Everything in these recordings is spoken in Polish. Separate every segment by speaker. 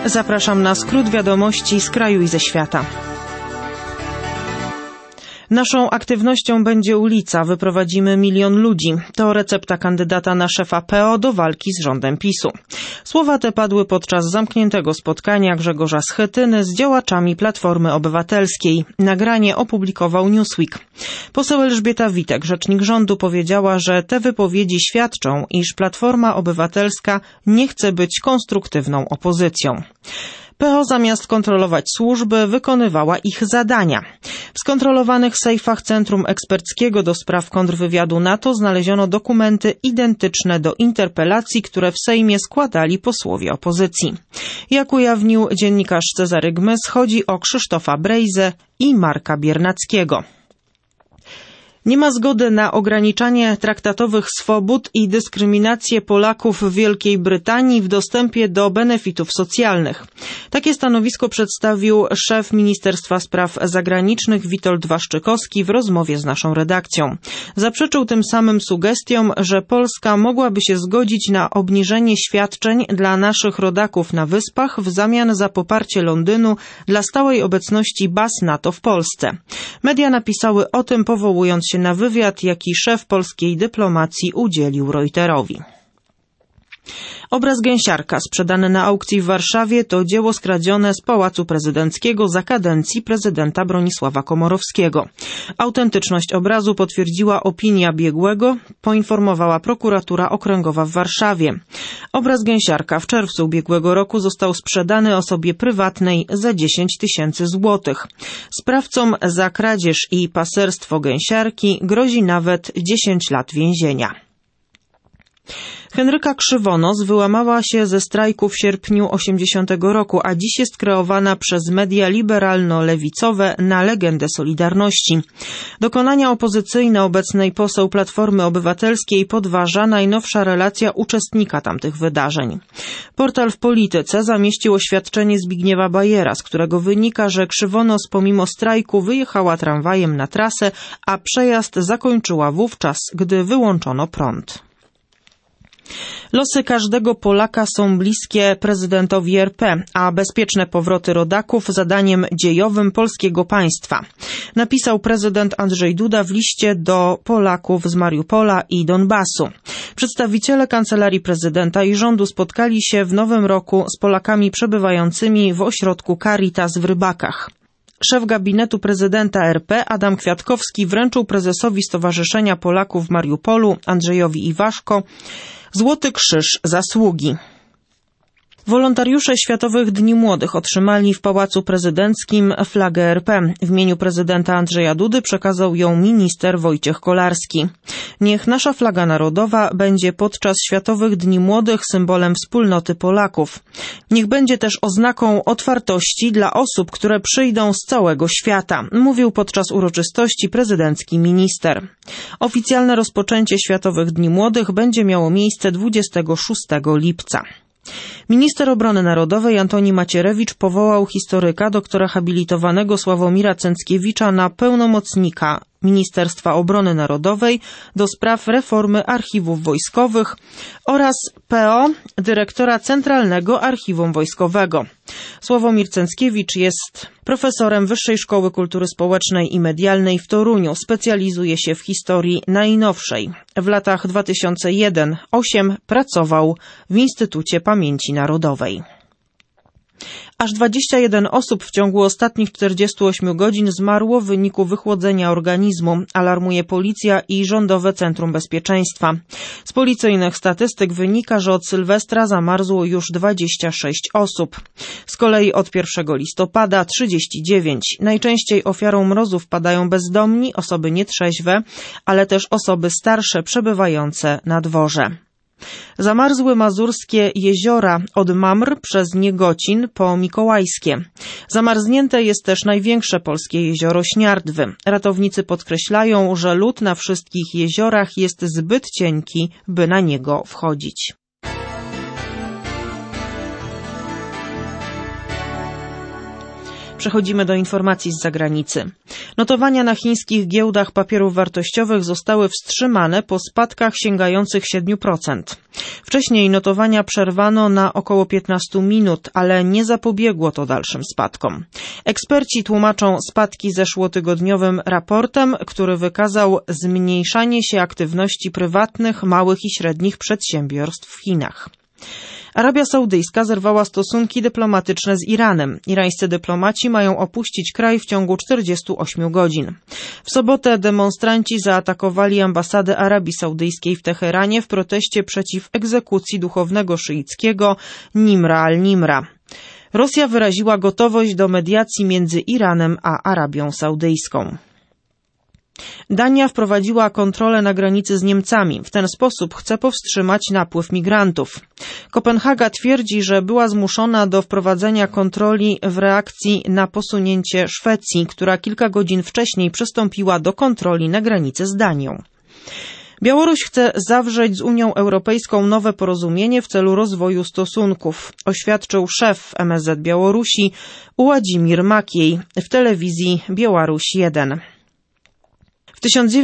Speaker 1: Zapraszam na skrót wiadomości z kraju i ze świata. Naszą aktywnością będzie ulica, wyprowadzimy 1 milion ludzi. To recepta kandydata na szefa PO do walki z rządem PiS-u. Słowa te padły podczas zamkniętego spotkania Grzegorza Schetyny z działaczami Platformy Obywatelskiej. Nagranie opublikował Newsweek. Poseł Elżbieta Witek, rzecznik rządu, powiedziała, że te wypowiedzi świadczą, iż Platforma Obywatelska nie chce być konstruktywną opozycją. PO zamiast kontrolować służby wykonywała ich zadania. W skontrolowanych sejfach Centrum Eksperckiego do Spraw Kontrwywiadu NATO znaleziono dokumenty identyczne do interpelacji, które w Sejmie składali posłowie opozycji. Jak ujawnił dziennikarz Cezary Gmys, chodzi o Krzysztofa Brejzę i Marka Biernackiego. Nie ma zgody na ograniczanie traktatowych swobód i dyskryminację Polaków w Wielkiej Brytanii w dostępie do benefitów socjalnych. Takie stanowisko przedstawił szef Ministerstwa Spraw Zagranicznych Witold Waszczykowski w rozmowie z naszą redakcją. Zaprzeczył tym samym sugestiom, że Polska mogłaby się zgodzić na obniżenie świadczeń dla naszych rodaków na Wyspach w zamian za poparcie Londynu dla stałej obecności baz NATO w Polsce. Media napisały o tym, powołując się na wywiad, jaki szef polskiej dyplomacji udzielił Reuterowi. Obraz Gęsiarka sprzedany na aukcji w Warszawie to dzieło skradzione z Pałacu Prezydenckiego za kadencji prezydenta Bronisława Komorowskiego. Autentyczność obrazu potwierdziła opinia biegłego, poinformowała prokuratura okręgowa w Warszawie. Obraz Gęsiarka w czerwcu ubiegłego roku został sprzedany osobie prywatnej za 10 000 złotych. Sprawcom za kradzież i paserstwo Gęsiarki grozi nawet 10 lat więzienia. Henryka Krzywonos wyłamała się ze strajku w sierpniu 80 roku, a dziś jest kreowana przez media liberalno-lewicowe na legendę Solidarności. Dokonania opozycyjne obecnej poseł Platformy Obywatelskiej podważa najnowsza relacja uczestnika tamtych wydarzeń. Portal w Polityce zamieścił oświadczenie Zbigniewa Bajera, z którego wynika, że Krzywonos pomimo strajku wyjechała tramwajem na trasę, a przejazd zakończyła wówczas, gdy wyłączono prąd. Losy każdego Polaka są bliskie prezydentowi RP, a bezpieczne powroty rodaków zadaniem dziejowym polskiego państwa. Napisał prezydent Andrzej Duda w liście do Polaków z Mariupola i Donbasu. Przedstawiciele Kancelarii Prezydenta i rządu spotkali się w nowym roku z Polakami przebywającymi w ośrodku Caritas w Rybakach. Szef gabinetu prezydenta RP Adam Kwiatkowski wręczył prezesowi Stowarzyszenia Polaków w Mariupolu Andrzejowi Iwaszko Złoty Krzyż Zasługi. Wolontariusze Światowych Dni Młodych otrzymali w Pałacu Prezydenckim flagę RP. W imieniu prezydenta Andrzeja Dudy przekazał ją minister Wojciech Kolarski. Niech nasza flaga narodowa będzie podczas Światowych Dni Młodych symbolem wspólnoty Polaków. Niech będzie też oznaką otwartości dla osób, które przyjdą z całego świata, mówił podczas uroczystości prezydencki minister. Oficjalne rozpoczęcie Światowych Dni Młodych będzie miało miejsce 26 lipca. Minister Obrony Narodowej Antoni Macierewicz powołał historyka doktora habilitowanego Sławomira Cęckiewicza na pełnomocnika Ministerstwa Obrony Narodowej do spraw reformy archiwów wojskowych oraz PO dyrektora Centralnego Archiwum Wojskowego. Sławomir Cęckiewicz jest profesorem Wyższej Szkoły Kultury Społecznej i Medialnej w Toruniu. Specjalizuje się w historii najnowszej. W latach 2001-2008 pracował w Instytucie Pamięci Narodowej. Aż 21 osób w ciągu ostatnich 48 godzin zmarło w wyniku wychłodzenia organizmu, alarmuje policja i Rządowe Centrum Bezpieczeństwa. Z policyjnych statystyk wynika, że od Sylwestra zamarzło już 26 osób. Z kolei od 1 listopada 39. Najczęściej ofiarą mrozów padają bezdomni, osoby nietrzeźwe, ale też osoby starsze przebywające na dworze. Zamarzły mazurskie jeziora od Mamr przez Niegocin po Mikołajskie. Zamarznięte jest też największe polskie jezioro Śniardwy. Ratownicy podkreślają, że lód na wszystkich jeziorach jest zbyt cienki, by na niego wchodzić. Przechodzimy do informacji z zagranicy. Notowania na chińskich giełdach papierów wartościowych zostały wstrzymane po spadkach sięgających 7%. Wcześniej notowania przerwano na około 15 minut, ale nie zapobiegło to dalszym spadkom. Eksperci tłumaczą spadki zeszłotygodniowym raportem, który wykazał zmniejszanie się aktywności prywatnych, małych i średnich przedsiębiorstw w Chinach. Arabia Saudyjska zerwała stosunki dyplomatyczne z Iranem. Irańscy dyplomaci mają opuścić kraj w ciągu 48 godzin. W sobotę demonstranci zaatakowali ambasadę Arabii Saudyjskiej w Teheranie w proteście przeciw egzekucji duchownego szyickiego Nimra al-Nimra. Rosja wyraziła gotowość do mediacji między Iranem a Arabią Saudyjską. Dania wprowadziła kontrolę na granicy z Niemcami. W ten sposób chce powstrzymać napływ migrantów. Kopenhaga twierdzi, że była zmuszona do wprowadzenia kontroli w reakcji na posunięcie Szwecji, która kilka godzin wcześniej przystąpiła do kontroli na granicy z Danią. Białoruś chce zawrzeć z Unią Europejską nowe porozumienie w celu rozwoju stosunków, oświadczył szef MSZ Białorusi Władimir Makiej w telewizji Białoruś 1. W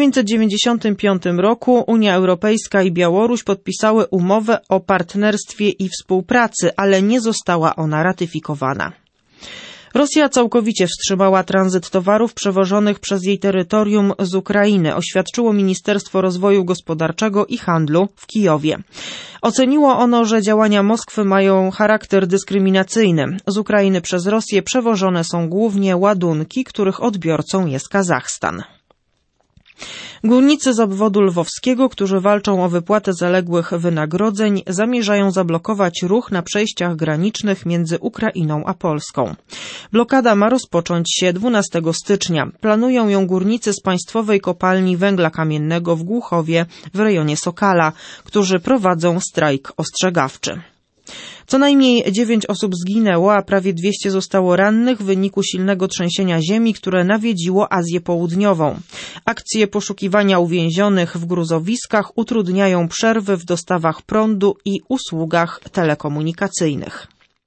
Speaker 1: 1995 roku Unia Europejska i Białoruś podpisały umowę o partnerstwie i współpracy, ale nie została ona ratyfikowana. Rosja całkowicie wstrzymała tranzyt towarów przewożonych przez jej terytorium z Ukrainy, oświadczyło Ministerstwo Rozwoju Gospodarczego i Handlu w Kijowie. Oceniło ono, że działania Moskwy mają charakter dyskryminacyjny. Z Ukrainy przez Rosję przewożone są głównie ładunki, których odbiorcą jest Kazachstan. Górnicy z obwodu lwowskiego, którzy walczą o wypłatę zaległych wynagrodzeń, zamierzają zablokować ruch na przejściach granicznych między Ukrainą a Polską. Blokada ma rozpocząć się 12 stycznia. Planują ją górnicy z Państwowej Kopalni Węgla Kamiennego w Głuchowie w rejonie Sokala, którzy prowadzą strajk ostrzegawczy. Co najmniej 9 osób zginęło, a prawie 200 zostało rannych w wyniku silnego trzęsienia ziemi, które nawiedziło Azję Południową. Akcje poszukiwania uwięzionych w gruzowiskach utrudniają przerwy w dostawach prądu i usługach telekomunikacyjnych.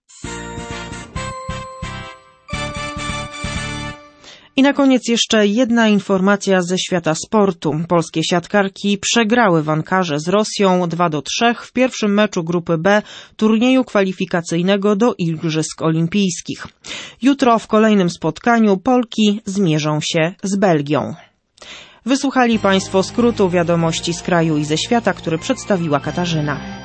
Speaker 1: I na koniec jeszcze jedna informacja ze świata sportu. Polskie siatkarki przegrały w Ankarze z Rosją 2-3 w pierwszym meczu grupy B turnieju kwalifikacyjnego do Igrzysk Olimpijskich. Jutro w kolejnym spotkaniu Polki zmierzą się z Belgią. Wysłuchali Państwo skrótu wiadomości z kraju i ze świata, który przedstawiła Katarzyna.